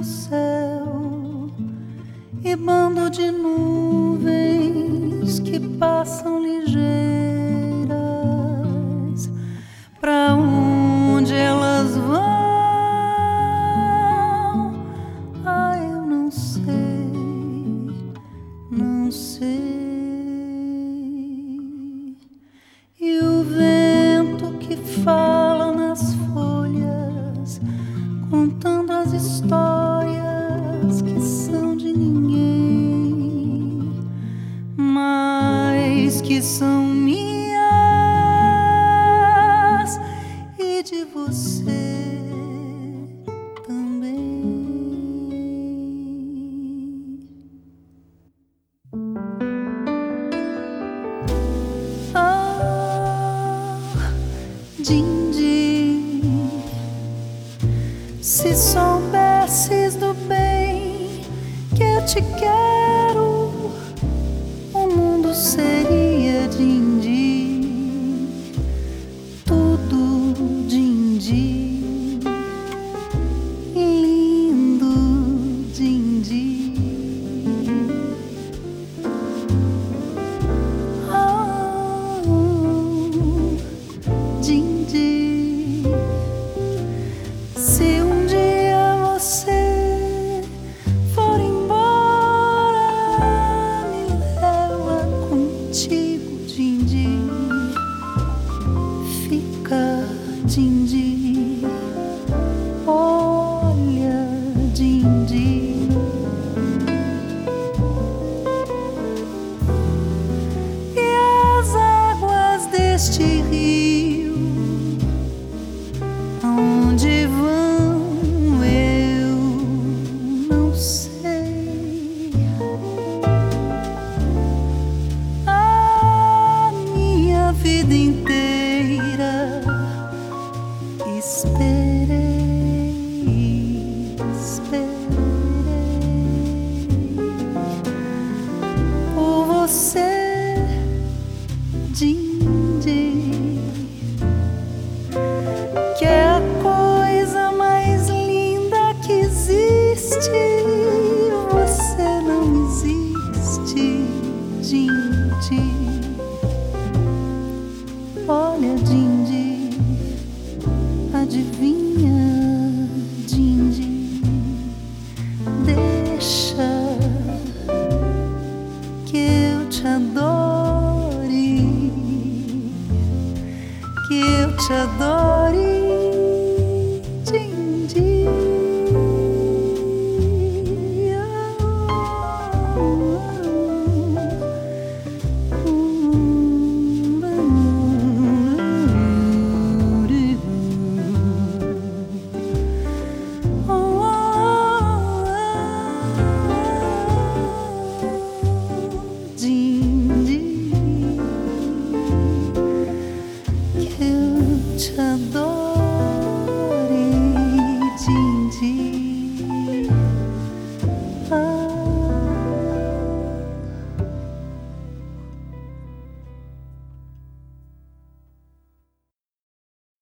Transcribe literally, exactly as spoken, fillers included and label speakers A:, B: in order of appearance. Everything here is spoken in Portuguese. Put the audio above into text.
A: meu céu e bando de nuvens que passam ligeiras. Pra onde elas vão? Ah, eu não sei, não sei. E o vento que fala nas folhas, contando as histórias que são de ninguém, mas que são minhas e de você também. Ah, Dindi, se soubesses do bem que eu te quero, o mundo seria Dindi, tudo Dindi, lindo Dindi. Ah, Dindi, se um dia você for embora, me leva contigo, Dindi. Fica, Dindi, olha, Dindi. E as águas deste rio, aonde vão eu não sei. A minha vida inteira esperei, esperei por você, Dindi, que é a coisa mais linda que existe. Você não existe, Dindi. Olha, Dindi, adivinha, Dindi, deixa que eu te adore, que eu te adore, Dindi. Dindi, que eu te adore, Dindi.